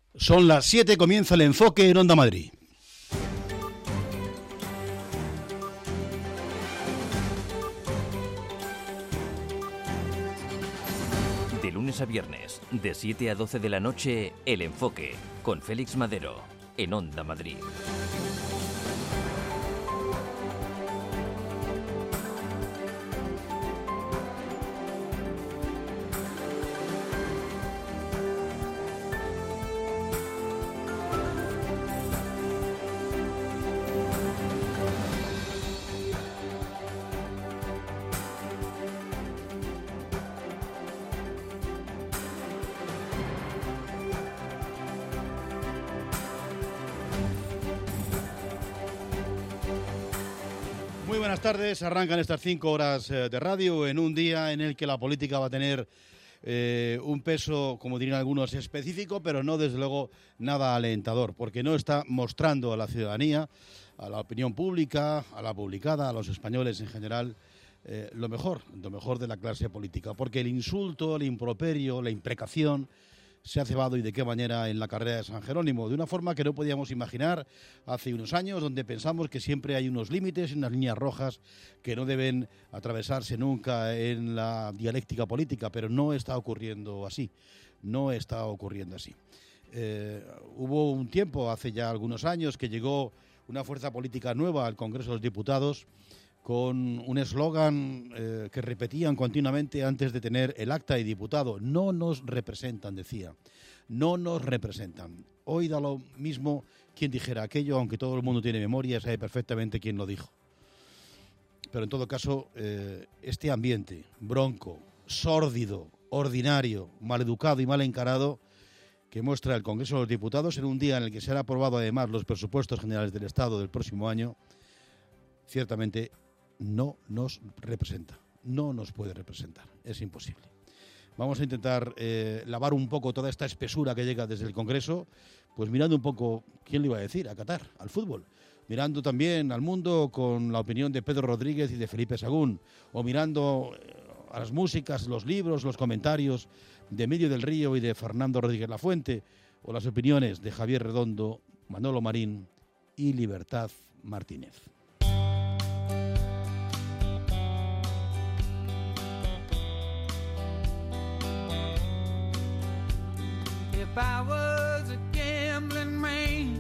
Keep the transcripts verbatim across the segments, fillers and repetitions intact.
Son las siete, comienza el enfoque en Onda Madrid. De lunes a viernes, de siete a doce de la noche, El Enfoque, con Félix Madero, en Onda Madrid. Muy buenas tardes, arrancan estas cinco horas de radio en un día en el que la política va a tener eh, un peso, como dirían algunos, específico, pero no desde luego nada alentador, porque no está mostrando a la ciudadanía, a la opinión pública, a la publicada, a los españoles en general, eh, lo mejor, lo mejor de la clase política, porque el insulto, el improperio, la imprecación se ha cebado y de qué manera en la carrera de San Jerónimo, de una forma que no podíamos imaginar hace unos años, donde pensamos que siempre hay unos límites y unas líneas rojas que no deben atravesarse nunca en la dialéctica política, pero no está ocurriendo así, no está ocurriendo así. Eh, hubo un tiempo, hace ya algunos años, que llegó una fuerza política nueva al Congreso de los Diputados con un eslogan eh, que repetían continuamente antes de tener el acta de diputado. No nos representan, decía. No nos representan. Hoy da lo mismo quien dijera aquello, aunque todo el mundo tiene memoria, sabe perfectamente quién lo dijo. Pero en todo caso, eh, este ambiente bronco, sórdido, ordinario, maleducado y mal encarado que muestra el Congreso de los Diputados en un día en el que será aprobado además los presupuestos generales del Estado del próximo año, ciertamente no nos representa, no nos puede representar, es imposible. Vamos a intentar eh, lavar un poco toda esta espesura que llega desde el Congreso, pues mirando un poco, ¿quién le iba a decir? A Qatar, al fútbol. Mirando también al mundo con la opinión de Pedro Rodríguez y de Felipe Sagún, o mirando eh, a las músicas, los libros, los comentarios de Emilio del Río y de Fernando Rodríguez Lafuente, o las opiniones de Javier Redondo, Manolo Marín y Libertad Martínez. If I was a gambling man,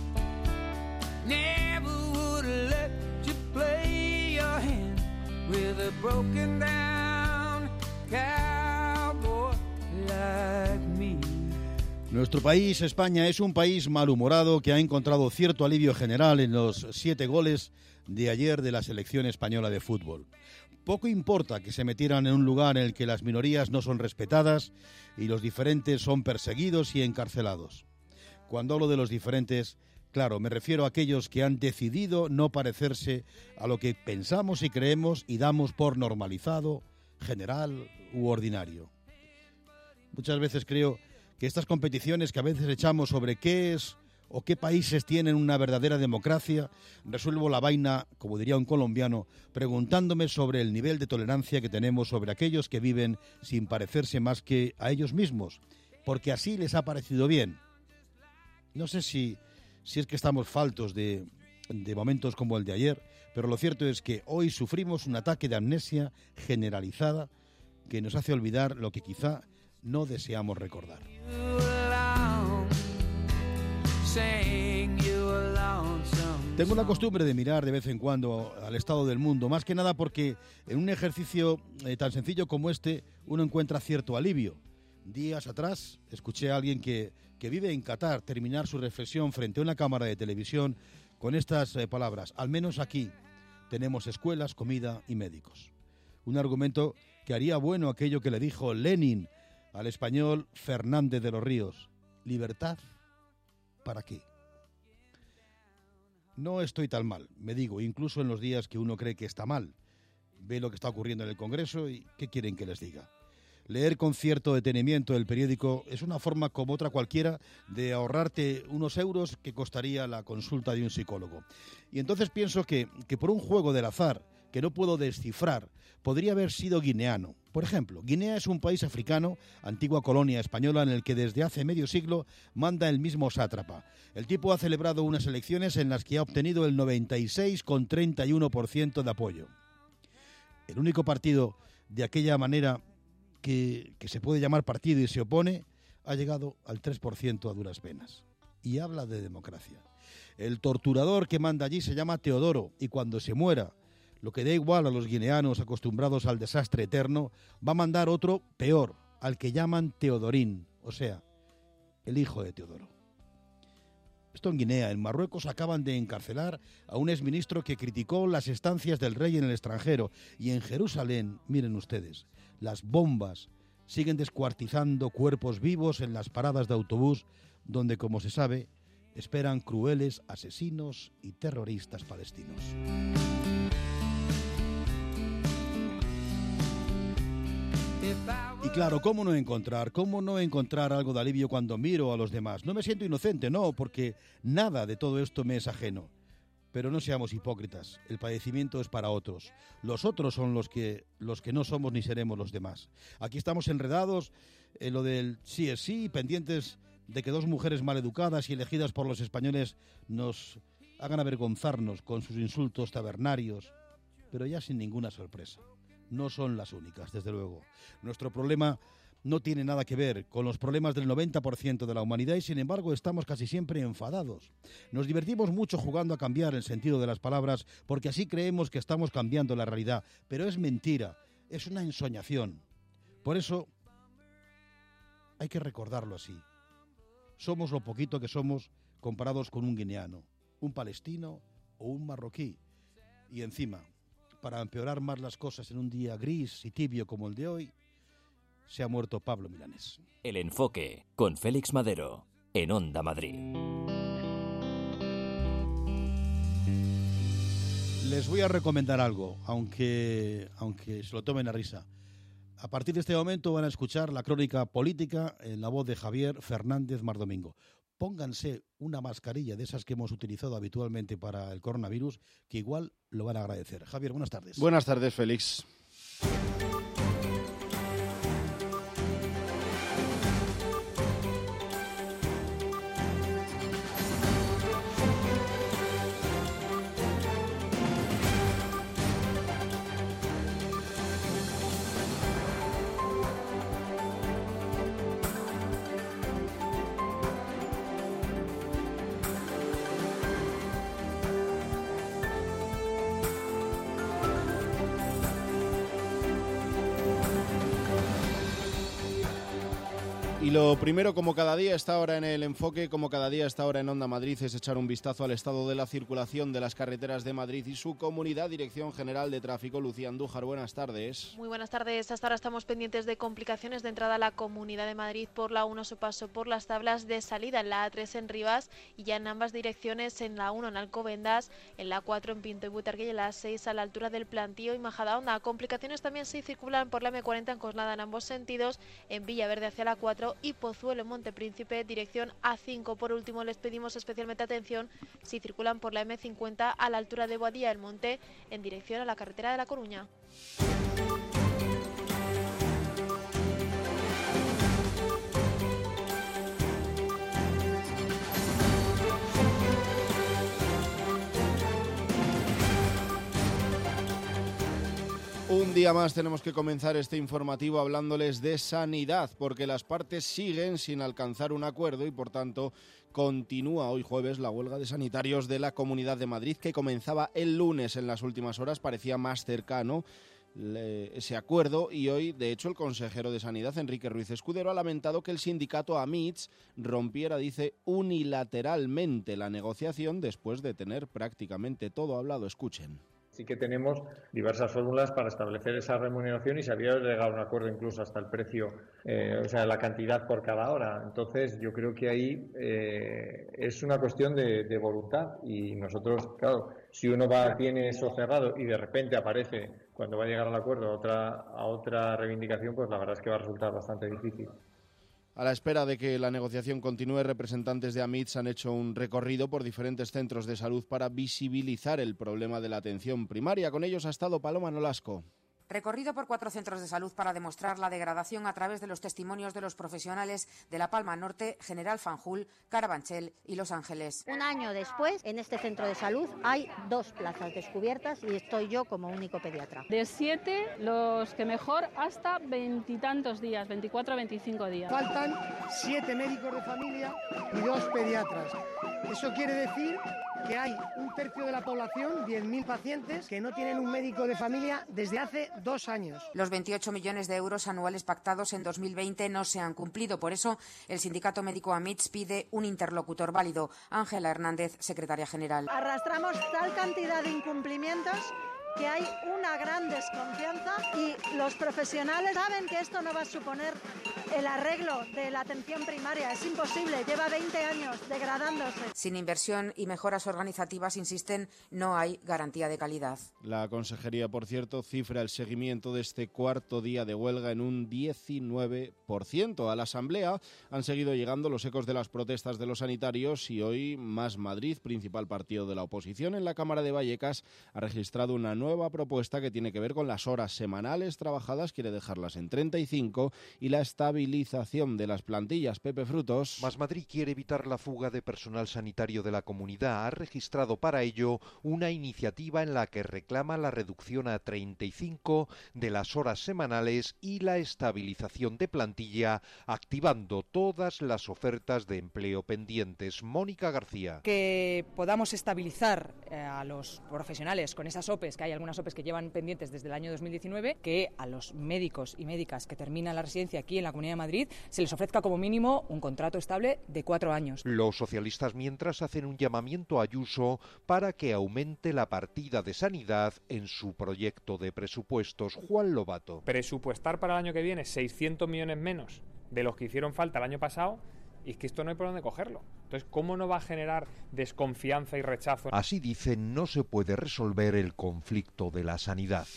never would let you play your hand with a broken down cowboy like me. Nuestro país, España, es un país malhumorado que ha encontrado cierto alivio general en los siete goles de ayer de la selección española de fútbol. Poco importa que se metieran en un lugar en el que las minorías no son respetadas y los diferentes son perseguidos y encarcelados. Cuando hablo de los diferentes, claro, me refiero a aquellos que han decidido no parecerse a lo que pensamos y creemos y damos por normalizado, general u ordinario. Muchas veces creo que estas competiciones que a veces echamos sobre qué es o qué países tienen una verdadera democracia, resuelvo la vaina, como diría un colombiano, preguntándome sobre el nivel de tolerancia que tenemos sobre aquellos que viven sin parecerse más que a ellos mismos, porque así les ha parecido bien. No sé si, si es que estamos faltos de, de momentos como el de ayer, pero lo cierto es que hoy sufrimos un ataque de amnesia generalizada que nos hace olvidar lo que quizá no deseamos recordar. Tengo la costumbre de mirar de vez en cuando al estado del mundo, más que nada porque en un ejercicio eh, tan sencillo como este uno encuentra cierto alivio. Días atrás escuché a alguien que, que vive en Qatar terminar su reflexión frente a una cámara de televisión con estas eh, palabras: al menos aquí tenemos escuelas, comida y médicos. Un argumento que haría bueno aquello que le dijo Lenin al español Fernández de los Ríos: libertad, ¿para qué? No estoy tan mal, me digo, incluso en los días que uno cree que está mal. Ve lo que está ocurriendo en el Congreso y ¿qué quieren que les diga? Leer con cierto detenimiento el periódico es una forma como otra cualquiera de ahorrarte unos euros que costaría la consulta de un psicólogo. Y entonces pienso que, que por un juego del azar, que no puedo descifrar. Podría haber sido guineano. Por ejemplo, Guinea es un país africano, antigua colonia española, en el que desde hace medio siglo manda el mismo sátrapa. El tipo ha celebrado unas elecciones en las que ha obtenido el noventa y seis coma treinta y uno por ciento de apoyo. El único partido de aquella manera que, que se puede llamar partido y se opone, ha llegado al tres por ciento a duras penas. Y habla de democracia. El torturador que manda allí se llama Teodoro, y cuando se muera, lo que da igual a los guineanos acostumbrados al desastre eterno, va a mandar otro peor, al que llaman Teodorín, o sea, el hijo de Teodoro. Esto en Guinea. En Marruecos acaban de encarcelar a un exministro que criticó las estancias del rey en el extranjero. Y en Jerusalén, miren ustedes, las bombas siguen descuartizando cuerpos vivos en las paradas de autobús, donde, como se sabe, esperan crueles asesinos y terroristas palestinos. Y claro, ¿cómo no encontrar? ¿Cómo no encontrar algo de alivio cuando miro a los demás? No me siento inocente, no, porque nada de todo esto me es ajeno. Pero no seamos hipócritas, el padecimiento es para otros. Los otros son los que, los que no somos ni seremos los demás. Aquí estamos enredados en lo del sí es sí, pendientes de que dos mujeres maleducadas y elegidas por los españoles nos hagan avergonzarnos con sus insultos tabernarios, pero ya sin ninguna sorpresa. No son las únicas, desde luego. Nuestro problema no tiene nada que ver con los problemas del noventa por ciento de la humanidad y, sin embargo, estamos casi siempre enfadados. Nos divertimos mucho jugando a cambiar el sentido de las palabras porque así creemos que estamos cambiando la realidad, pero es mentira, es una ensoñación. Por eso hay que recordarlo así. Somos lo poquito que somos comparados con un guineano, un palestino o un marroquí. Y encima, para empeorar más las cosas en un día gris y tibio como el de hoy, se ha muerto Pablo Milanés. El Enfoque, con Félix Madero, en Onda Madrid. Les voy a recomendar algo, aunque, aunque se lo tomen a risa. A partir de este momento van a escuchar la crónica política en la voz de Javier Fernández Mardomingo. Pónganse una mascarilla de esas que hemos utilizado habitualmente para el coronavirus, que igual lo van a agradecer. Javier, buenas tardes. Buenas tardes, Félix. Y lo primero, como cada día está ahora en el Enfoque, como cada día está ahora en Onda Madrid, es echar un vistazo al estado de la circulación de las carreteras de Madrid y su comunidad. Dirección General de Tráfico, Lucía Andújar, buenas tardes. Muy buenas tardes. Hasta ahora estamos pendientes de complicaciones de entrada a la Comunidad de Madrid por la uno, su paso por las tablas de salida en la A tres en Rivas y ya en ambas direcciones, en la uno en Alcobendas, en la cuatro en Pinto y Butarque y en la seis a la altura del Plantío y Majadahonda. Complicaciones también se circulan por la eme cuarenta en Coslada en ambos sentidos, en Villaverde hacia la cuatro y Pozuelo en Montepríncipe, dirección A cinco. Por último, les pedimos especialmente atención si circulan por la eme cincuenta a la altura de Boadilla del Monte en dirección a la carretera de La Coruña. Un día más tenemos que comenzar este informativo hablándoles de sanidad, porque las partes siguen sin alcanzar un acuerdo y, por tanto, continúa hoy jueves la huelga de sanitarios de la Comunidad de Madrid, que comenzaba el lunes. En las últimas horas parecía más cercano ese acuerdo y hoy, de hecho, el consejero de Sanidad, Enrique Ruiz Escudero, ha lamentado que el sindicato AMITS rompiera, dice, unilateralmente la negociación después de tener prácticamente todo hablado. Escuchen. Sí que tenemos diversas fórmulas para establecer esa remuneración y se había llegado a un acuerdo incluso hasta el precio, eh, o sea, la cantidad por cada hora. Entonces, yo creo que ahí eh, es una cuestión de, de voluntad y nosotros, claro, si uno va tiene eso cerrado y de repente aparece, cuando va a llegar al acuerdo, a otra, a otra reivindicación, pues la verdad es que va a resultar bastante difícil. A la espera de que la negociación continúe, representantes de AMITS han hecho un recorrido por diferentes centros de salud para visibilizar el problema de la atención primaria. Con ellos ha estado Paloma Nolasco. Recorrido por cuatro centros de salud para demostrar la degradación a través de los testimonios de los profesionales de La Palma Norte, General Fanjul, Carabanchel y Los Ángeles. Un año después, en este centro de salud hay dos plazas descubiertas y estoy yo como único pediatra. De siete, los que mejor, hasta veintitantos días, veinticuatro a veinticinco días. Faltan siete médicos de familia y dos pediatras. Eso quiere decir que hay un tercio de la población, diez mil pacientes, que no tienen un médico de familia desde hace dos años. Los veintiocho millones de euros anuales pactados en dos mil veinte no se han cumplido. Por eso, el sindicato médico AMITS pide un interlocutor válido. Ángela Hernández, secretaria general. Arrastramos tal cantidad de incumplimientos que hay una gran desconfianza y los profesionales saben que esto no va a suponer el arreglo de la atención primaria. Es imposible, lleva veinte años degradándose. Sin inversión y mejoras organizativas, insisten, no hay garantía de calidad. La consejería, por cierto, cifra el seguimiento de este cuarto día de huelga en un diecinueve por ciento. A la Asamblea han seguido llegando los ecos de las protestas de los sanitarios y hoy Más Madrid, principal partido de la oposición en la Cámara de Vallecas, ha registrado una nueva nueva propuesta que tiene que ver con las horas semanales trabajadas, quiere dejarlas en treinta y cinco, y la estabilización de las plantillas. Pepe Frutos. Más Madrid quiere evitar la fuga de personal sanitario de la comunidad. Ha registrado para ello una iniciativa en la que reclama la reducción a treinta y cinco de las horas semanales y la estabilización de plantilla, activando todas las ofertas de empleo pendientes. Mónica García. Que podamos estabilizar eh, a los profesionales con esas O P Es, que hay algunas O P Es que llevan pendientes desde el año dos mil diecinueve, que a los médicos y médicas que terminan la residencia aquí en la Comunidad de Madrid se les ofrezca como mínimo un contrato estable de cuatro años. Los socialistas, mientras, hacen un llamamiento a Ayuso para que aumente la partida de sanidad en su proyecto de presupuestos. Juan Lobato. Presupuestar para el año que viene seiscientos millones menos de los que hicieron falta el año pasado, y es que esto no hay por dónde cogerlo. Entonces, ¿cómo no va a generar desconfianza y rechazo? Así dicen, no se puede resolver el conflicto de la sanidad.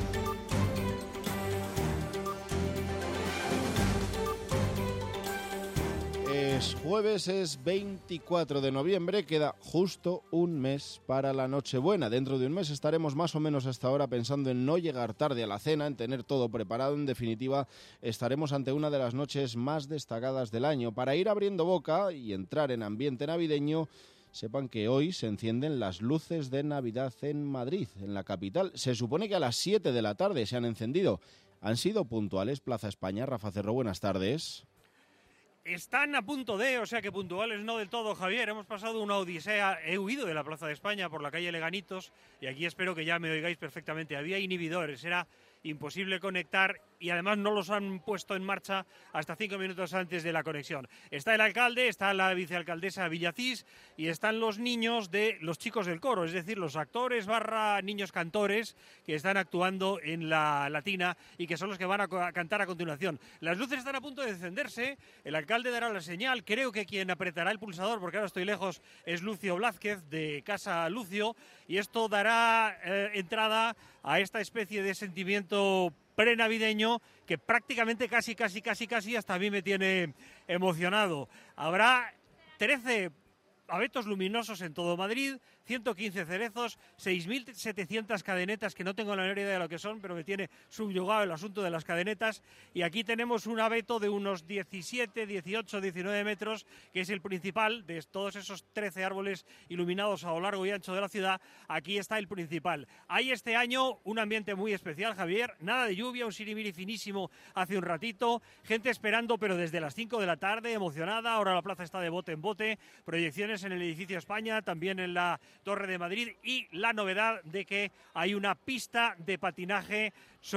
Es jueves, es veinticuatro de noviembre, queda justo un mes para la Nochebuena. Dentro de un mes estaremos más o menos hasta ahora pensando en no llegar tarde a la cena, en tener todo preparado. En definitiva, estaremos ante una de las noches más destacadas del año. Para ir abriendo boca y entrar en ambiente navideño, sepan que hoy se encienden las luces de Navidad en Madrid, en la capital. Se supone que a las siete de la tarde se han encendido. Han sido puntuales. Plaza España, Rafa Cerro, buenas tardes. Están a punto de, o sea que puntuales no del todo, Javier. Hemos pasado una odisea, he huido de la Plaza de España por la calle Leganitos y aquí espero que ya me oigáis perfectamente. Había inhibidores, era imposible conectar y además no los han puesto en marcha hasta cinco minutos antes de la conexión. Está el alcalde, está la vicealcaldesa Villacís y están los niños de los chicos del coro, es decir, los actores barra niños cantores que están actuando en la Latina y que son los que van a cantar a continuación. Las luces están a punto de encenderse, el alcalde dará la señal, creo que quien apretará el pulsador, porque ahora estoy lejos, es Lucio Blázquez de Casa Lucio, y esto dará eh, entrada a esta especie de sentimiento prenavideño que prácticamente casi, casi, casi, casi hasta a mí me tiene emocionado. Habrá trece abetos luminosos en todo Madrid, ciento quince cerezos, seis mil setecientas cadenetas, que no tengo la menor idea de lo que son, pero me tiene subyugado el asunto de las cadenetas. Y aquí tenemos un abeto de unos diecisiete, dieciocho, diecinueve metros, que es el principal de todos esos trece árboles iluminados a lo largo y ancho de la ciudad. Aquí está el principal. Hay este año un ambiente muy especial, Javier, nada de lluvia, un sirimiri finísimo hace un ratito, gente esperando, pero desde las cinco de la tarde, emocionada. Ahora la plaza está de bote en bote, proyecciones en el edificio España, también en la Torre de Madrid, y la novedad de que hay una pista de patinaje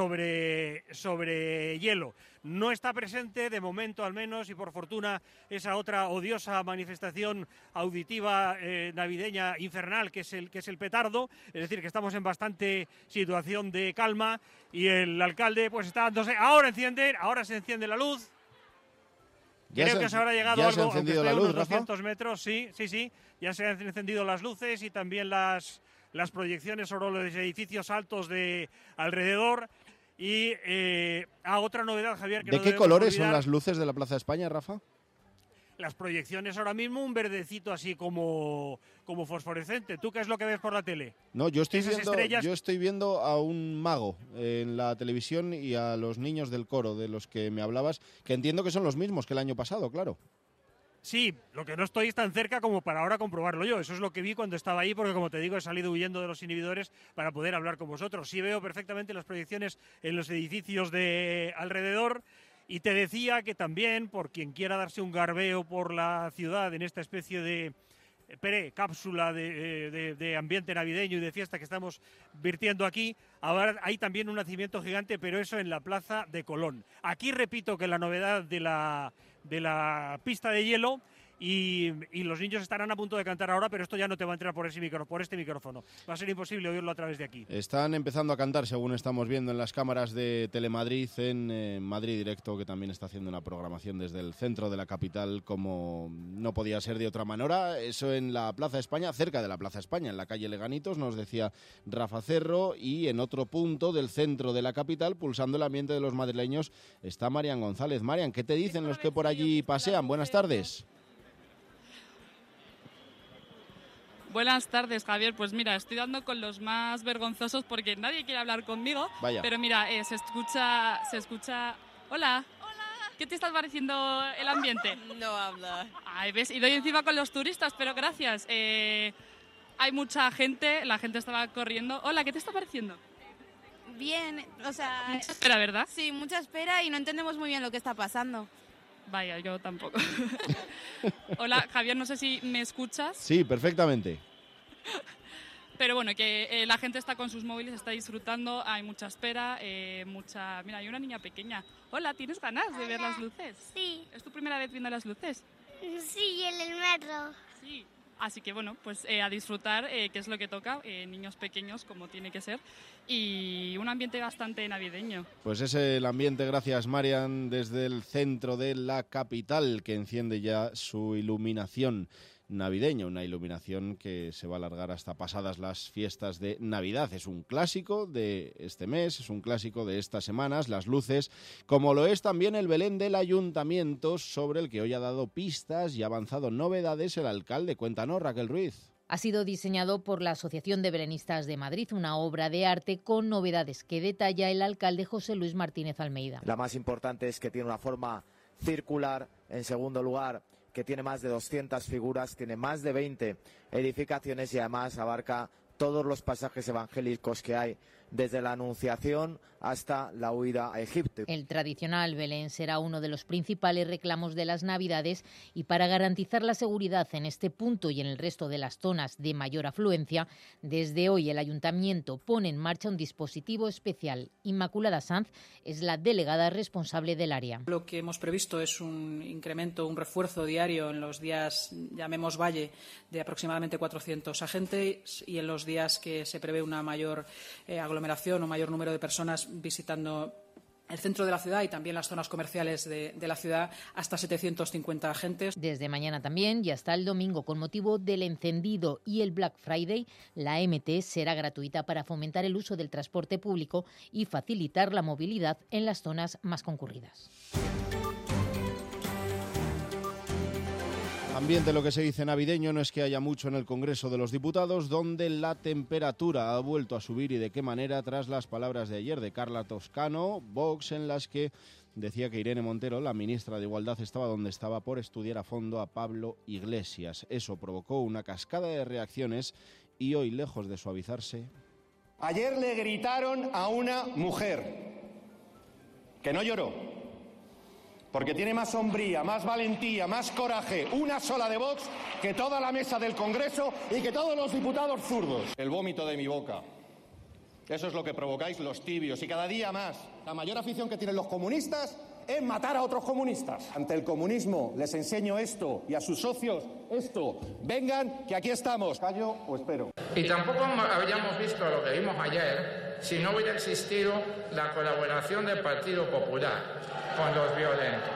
sobre, sobre hielo. No está presente, de momento al menos, y por fortuna, esa otra odiosa manifestación auditiva eh, navideña infernal que es, el, que es el petardo, es decir, que estamos en bastante situación de calma, y el alcalde pues está dándose, ahora enciende, ahora se enciende la luz. Creo se, que se habrá llegado ya algo, se ha encendido aunque esté la luz, unos doscientos metros, sí, sí, sí, ya se han encendido las luces y también las, las proyecciones sobre los edificios altos de alrededor. Y eh, a otra novedad, Javier, que ¿De no qué debemos colores olvidar, son las luces de la Plaza de España, Rafa? Las proyecciones ahora mismo, un verdecito así como, como fosforescente. ¿Tú qué es lo que ves por la tele? No, yo estoy, Esas viendo, estrellas- yo estoy viendo a un mago en la televisión y a los niños del coro de los que me hablabas, que entiendo que son los mismos que el año pasado, claro. Sí, lo que no estoy es tan cerca como para ahora comprobarlo yo. Eso es lo que vi cuando estaba ahí, porque como te digo, he salido huyendo de los inhibidores para poder hablar con vosotros. Sí veo perfectamente las proyecciones en los edificios de alrededor. Y te decía que también, por quien quiera darse un garbeo por la ciudad en esta especie de pre-cápsula de, de, de ambiente navideño y de fiesta que estamos virtiendo aquí, ahora hay también un nacimiento gigante, pero eso en la Plaza de Colón. Aquí repito que la novedad de la, de la pista de hielo, y, y los niños estarán a punto de cantar ahora, pero esto ya no te va a entrar por, ese micro, por este micrófono. Va a ser imposible oírlo a través de aquí. Están empezando a cantar, según estamos viendo en las cámaras de Telemadrid, en eh, Madrid Directo, que también está haciendo una programación desde el centro de la capital, como no podía ser de otra manera. Eso en la Plaza España, cerca de la Plaza España, en la calle Leganitos, nos decía Rafa Cerro, y en otro punto del centro de la capital, pulsando el ambiente de los madrileños, está Marian González. Marian, ¿qué te dicen los que por allí pasean? Buenas tardes. Buenas tardes, Javier. Pues mira, estoy dando con los más vergonzosos porque nadie quiere hablar conmigo. Vaya. Pero mira, eh, se escucha, se escucha. Hola. Hola. ¿Qué te está pareciendo el ambiente? No habla. Ay, ves, y doy encima con los turistas, pero gracias. Eh, hay mucha gente, la gente estaba corriendo. Hola, ¿qué te está pareciendo? Bien, o sea... Mucha espera, ¿verdad? Sí, mucha espera y no entendemos muy bien lo que está pasando. Vaya, yo tampoco. Hola, Javier, no sé si me escuchas. Sí, perfectamente. Pero bueno, que eh, la gente está con sus móviles, está disfrutando, hay mucha espera, eh, mucha... Mira, hay una niña pequeña. Hola, ¿tienes ganas de ver las luces? Sí. ¿Es tu primera vez viendo las luces? Sí, en el metro. Sí. Así que bueno, pues eh, a disfrutar, eh, que es lo que toca, eh, niños pequeños como tiene que ser, y un ambiente bastante navideño. Pues es el ambiente, gracias Marian, desde el centro de la capital, que enciende ya su iluminación navideña, una iluminación que se va a alargar hasta pasadas las fiestas de Navidad. Es un clásico de este mes, es un clásico de estas semanas, las luces, como lo es también el Belén del Ayuntamiento, sobre el que hoy ha dado pistas y ha avanzado novedades el alcalde. Cuéntanos, Raquel Ruiz. Ha sido diseñado por la Asociación de Belenistas de Madrid, una obra de arte con novedades que detalla el alcalde José Luis Martínez Almeida. La más importante es que tiene una forma circular. En segundo lugar, que tiene más de doscientas figuras, tiene más de veinte edificaciones y además abarca todos los pasajes evangélicos que hay, desde la Anunciación hasta la huida a Egipto. El tradicional Belén será uno de los principales reclamos de las Navidades y para garantizar la seguridad en este punto y en el resto de las zonas de mayor afluencia, desde hoy el Ayuntamiento pone en marcha un dispositivo especial. Inmaculada Sanz es la delegada responsable del área. Lo que hemos previsto es un incremento, un refuerzo diario en los días, llamemos valle, de aproximadamente cuatrocientos agentes y en los días que se prevé una mayor eh, aglomeración o mayor número de personas visitando el centro de la ciudad y también las zonas comerciales de, de la ciudad, hasta setecientos cincuenta agentes. Desde mañana también y hasta el domingo, con motivo del encendido y el Black Friday, la M T será gratuita para fomentar el uso del transporte público y facilitar la movilidad en las zonas más concurridas. Ambiente, lo que se dice navideño, no es que haya mucho en el Congreso de los Diputados, donde la temperatura ha vuelto a subir y de qué manera tras las palabras de ayer de Carla Toscano, Vox, en las que decía que Irene Montero, la ministra de Igualdad, estaba donde estaba por estudiar a fondo a Pablo Iglesias. Eso provocó una cascada de reacciones y hoy, lejos de suavizarse... Ayer le gritaron a una mujer que no lloró, porque tiene más hombría, más valentía, más coraje, una sola de Vox, que toda la mesa del Congreso y que todos los diputados zurdos. El vómito de mi boca. Eso es lo que provocáis los tibios y cada día más. La mayor afición que tienen los comunistas es matar a otros comunistas. Ante el comunismo les enseño esto y a sus socios esto. Vengan, que aquí estamos. ¿Callo o espero? Y tampoco habríamos visto lo que vimos ayer si no hubiera existido la colaboración del Partido Popular con los violentos.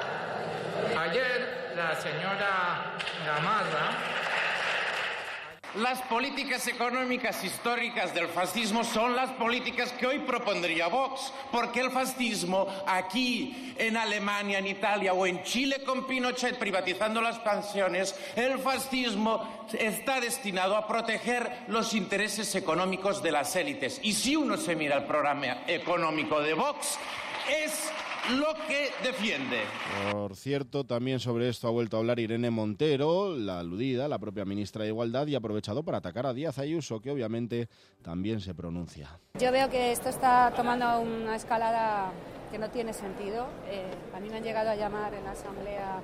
Ayer la señora Gamarra Las políticas económicas históricas del fascismo son las políticas que hoy propondría Vox, porque el fascismo aquí en Alemania, en Italia o en Chile con Pinochet privatizando las pensiones, el fascismo está destinado a proteger los intereses económicos de las élites. Y si uno se mira el programa económico de Vox, es lo que defiende. Por cierto, también sobre esto ha vuelto a hablar Irene Montero, la aludida, la propia ministra de Igualdad, y ha aprovechado para atacar a Díaz Ayuso, que obviamente también se pronuncia. Yo veo que esto está tomando una escalada que no tiene sentido. Eh, a mí me han llegado a llamar en la asamblea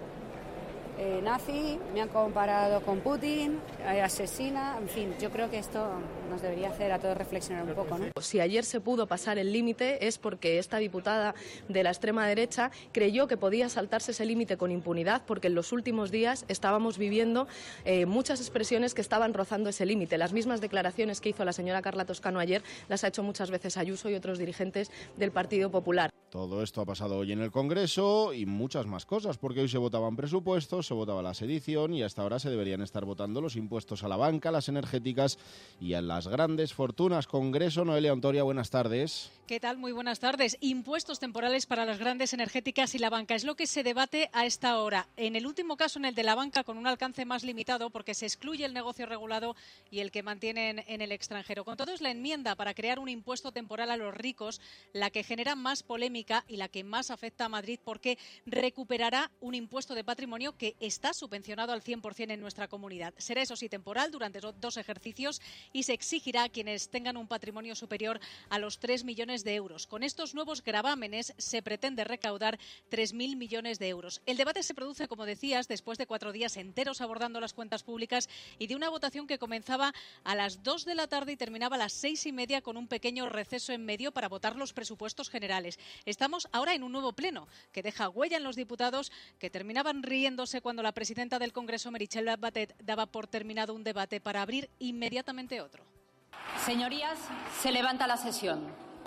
eh, nazi, me han comparado con Putin, eh, asesina, en fin, yo creo que esto nos debería hacer a todos reflexionar un poco, ¿no? Si ayer se pudo pasar el límite es porque esta diputada de la extrema derecha creyó que podía saltarse ese límite con impunidad, porque en los últimos días estábamos viviendo eh, muchas expresiones que estaban rozando ese límite. Las mismas declaraciones que hizo la señora Carla Toscano ayer las ha hecho muchas veces Ayuso y otros dirigentes del Partido Popular. Todo esto ha pasado hoy en el Congreso y muchas más cosas, porque hoy se votaban presupuestos, se votaba la sedición y hasta ahora se deberían estar votando los impuestos a la banca, a las energéticas y a las grandes fortunas. Congreso, Noelia Ontoria, buenas tardes. ¿Qué tal? Muy buenas tardes. Impuestos temporales para las grandes energéticas y la banca es lo que se debate a esta hora. En el último caso, en el de la banca, con un alcance más limitado, porque se excluye el negocio regulado y el que mantienen en el extranjero. Con todo, es la enmienda para crear un impuesto temporal a los ricos la que genera más polémica y la que más afecta a Madrid, porque recuperará un impuesto de patrimonio que está subvencionado al cien por cien en nuestra comunidad. Será, eso sí, temporal durante dos ejercicios y se exigirá a quienes tengan un patrimonio superior a los tres millones de euros. Con estos nuevos gravámenes se pretende recaudar tres mil millones de euros. El debate se produce, como decías, después de cuatro días enteros abordando las cuentas públicas y de una votación que comenzaba a las dos de la tarde y terminaba a las seis y media con un pequeño receso en medio para votar los presupuestos generales. Estamos ahora en un nuevo pleno que deja huella en los diputados, que terminaban riéndose cuando la presidenta del Congreso, Meritxell Batet, daba por terminado un debate para abrir inmediatamente otro. Señorías, se levanta la sesión.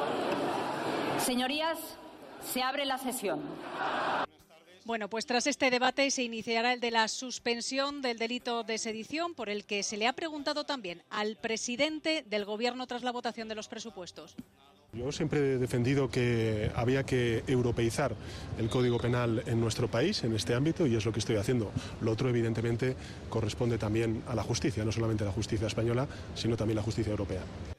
Señorías, se abre la sesión. Bueno, pues tras este debate se iniciará el de la suspensión del delito de sedición, por el que se le ha preguntado también al presidente del Gobierno tras la votación de los presupuestos. Yo siempre he defendido que había que europeizar el Código Penal en nuestro país, en este ámbito, y es lo que estoy haciendo. Lo otro, evidentemente, corresponde también a la justicia, no solamente a la justicia española, sino también a la justicia europea.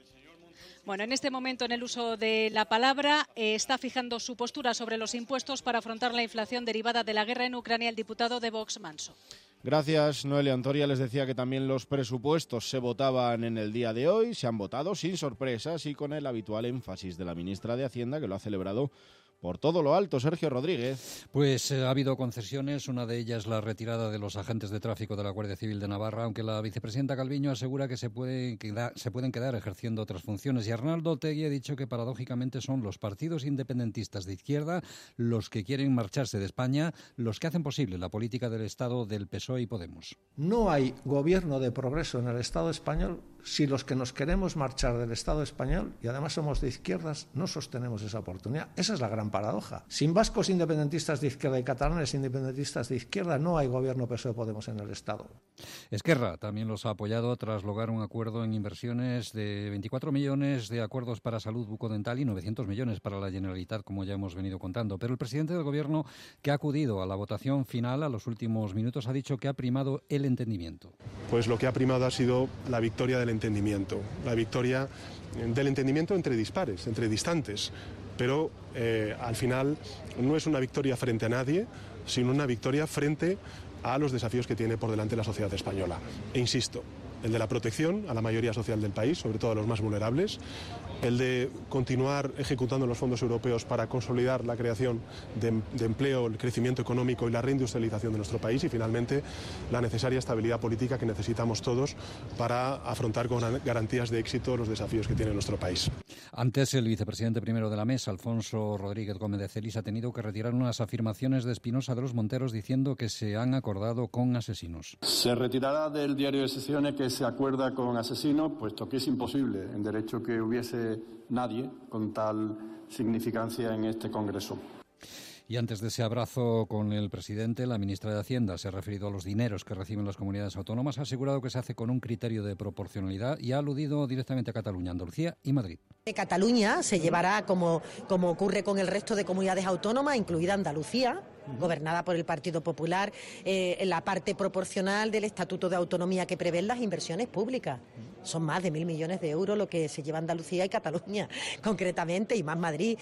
Bueno, en este momento, en el uso de la palabra, eh, está fijando su postura sobre los impuestos para afrontar la inflación derivada de la guerra en Ucrania el diputado de Vox, Manso. Gracias, Noelia Ontoria. Les decía que también los presupuestos se votaban en el día de hoy. Se han votado sin sorpresas y con el habitual énfasis de la ministra de Hacienda, que lo ha celebrado por todo lo alto. Sergio Rodríguez. Pues eh, ha habido concesiones, una de ellas la retirada de los agentes de tráfico de la Guardia Civil de Navarra, aunque la vicepresidenta Calviño asegura que se, puede quedar, se pueden quedar ejerciendo otras funciones. Y Arnaldo Otegi ha dicho que paradójicamente son los partidos independentistas de izquierda los que quieren marcharse de España, los que hacen posible la política del Estado del P S O E y Podemos. No hay gobierno de progreso en el Estado español si los que nos queremos marchar del Estado español, y además somos de izquierdas, no sostenemos esa oportunidad. Esa es la gran paradoja. Sin vascos independentistas de izquierda y catalanes independentistas de izquierda, no hay gobierno P S O E Podemos en el Estado. Esquerra también los ha apoyado tras lograr un acuerdo en inversiones de veinticuatro millones de acuerdos para salud bucodental y novecientos millones para la Generalitat, como ya hemos venido contando. Pero el presidente del Gobierno, que ha acudido a la votación final a los últimos minutos, ha dicho que ha primado el entendimiento. Pues lo que ha primado ha sido la victoria del entendimiento, la victoria del entendimiento entre dispares, entre distantes. Pero eh, al final no es una victoria frente a nadie, sino una victoria frente a los desafíos que tiene por delante la sociedad española. E insisto, el de la protección a la mayoría social del país, sobre todo a los más vulnerables, el de continuar ejecutando los fondos europeos para consolidar la creación de, de empleo, el crecimiento económico y la reindustrialización de nuestro país, y finalmente la necesaria estabilidad política que necesitamos todos para afrontar con garantías de éxito los desafíos que tiene nuestro país. Antes, el vicepresidente primero de la mesa, Alfonso Rodríguez Gómez de Celis, ha tenido que retirar unas afirmaciones de Espinosa de los Monteros diciendo que se han acordado con asesinos. Se retirará del diario de sesiones que se acuerda con asesinos, puesto que es imposible en derecho que hubiese nadie con tal significancia en este Congreso. Y antes de ese abrazo con el presidente, la ministra de Hacienda se ha referido a los dineros que reciben las comunidades autónomas, ha asegurado que se hace con un criterio de proporcionalidad y ha aludido directamente a Cataluña, Andalucía y Madrid. Cataluña se llevará, como, como ocurre con el resto de comunidades autónomas, incluida Andalucía, gobernada por el Partido Popular, eh, en la parte proporcional del Estatuto de Autonomía que prevén las inversiones públicas. Son más de mil millones de euros lo que se lleva Andalucía y Cataluña, concretamente, y más Madrid.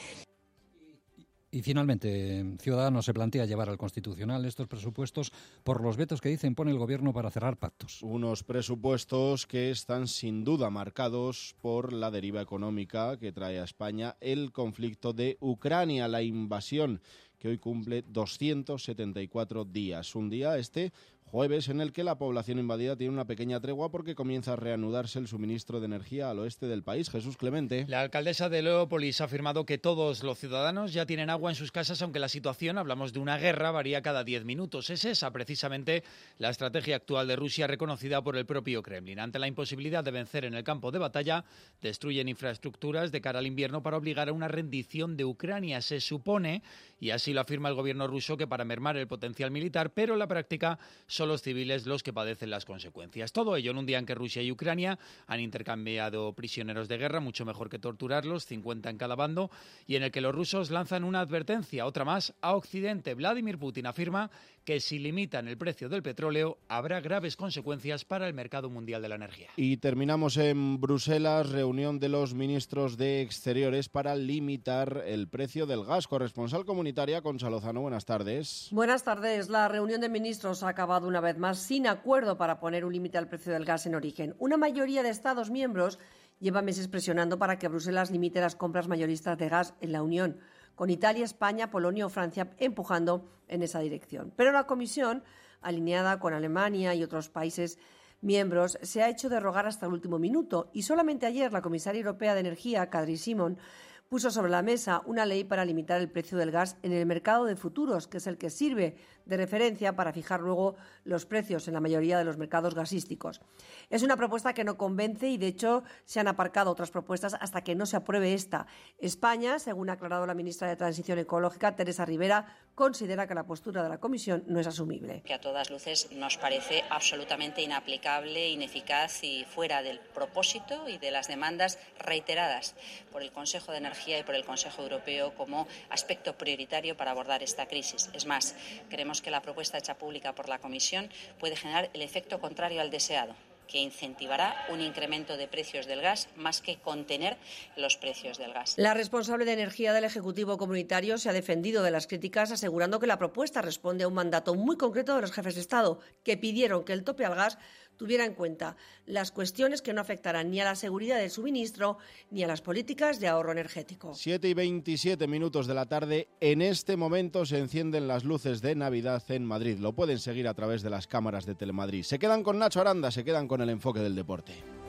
Y finalmente, Ciudadanos se plantea llevar al Constitucional estos presupuestos por los vetos que dicen pone el Gobierno para cerrar pactos. Unos presupuestos que están sin duda marcados por la deriva económica que trae a España el conflicto de Ucrania, la invasión que hoy cumple doscientos setenta y cuatro días. Un día este jueves en el que la población invadida tiene una pequeña tregua porque comienza a reanudarse el suministro de energía al oeste del país. Jesús Clemente. La alcaldesa de Leópolis ha afirmado que todos los ciudadanos ya tienen agua en sus casas, aunque la situación, hablamos de una guerra, varía cada diez minutos. Es esa precisamente la estrategia actual de Rusia, reconocida por el propio Kremlin. Ante la imposibilidad de vencer en el campo de batalla, destruyen infraestructuras de cara al invierno para obligar a una rendición de Ucrania. Se supone, y así lo afirma el gobierno ruso, que para mermar el potencial militar, pero en la práctica son los civiles los que padecen las consecuencias. Todo ello en un día en que Rusia y Ucrania han intercambiado prisioneros de guerra, mucho mejor que torturarlos, cincuenta en cada bando, y en el que los rusos lanzan una advertencia, otra más, a Occidente. Vladimir Putin afirma que si limitan el precio del petróleo habrá graves consecuencias para el mercado mundial de la energía. Y terminamos en Bruselas, reunión de los ministros de Exteriores para limitar el precio del gas. Corresponsal comunitaria, Concha Lozano, buenas tardes. Buenas tardes. La reunión de ministros ha acabado una vez más sin acuerdo para poner un límite al precio del gas en origen. Una mayoría de Estados miembros lleva meses presionando para que Bruselas limite las compras mayoristas de gas en la Unión, con Italia, España, Polonia o Francia empujando en esa dirección. Pero la Comisión, alineada con Alemania y otros países miembros, se ha hecho de rogar hasta el último minuto y solamente ayer la comisaria europea de Energía, Kadri Simon, puso sobre la mesa una ley para limitar el precio del gas en el mercado de futuros, que es el que sirve de referencia para fijar luego los precios en la mayoría de los mercados gasísticos. Es una propuesta que no convence y, de hecho, se han aparcado otras propuestas hasta que no se apruebe esta. España, según ha aclarado la ministra de Transición Ecológica, Teresa Rivera, considera que la postura de la Comisión no es asumible. Que a todas luces nos parece absolutamente inaplicable, ineficaz y fuera del propósito y de las demandas reiteradas por el Consejo de Energía y por el Consejo Europeo como aspecto prioritario para abordar esta crisis. Es más, creemos que la propuesta hecha pública por la Comisión puede generar el efecto contrario al deseado, que incentivará un incremento de precios del gas más que contener los precios del gas. La responsable de energía del Ejecutivo Comunitario se ha defendido de las críticas, asegurando que la propuesta responde a un mandato muy concreto de los jefes de Estado, que pidieron que el tope al gas tuviera en cuenta las cuestiones que no afectarán ni a la seguridad del suministro ni a las políticas de ahorro energético. siete y veintisiete minutos de la tarde. En este momento se encienden las luces de Navidad en Madrid. Lo pueden seguir a través de las cámaras de Telemadrid. Se quedan con Nacho Aranda, se quedan con el enfoque del deporte.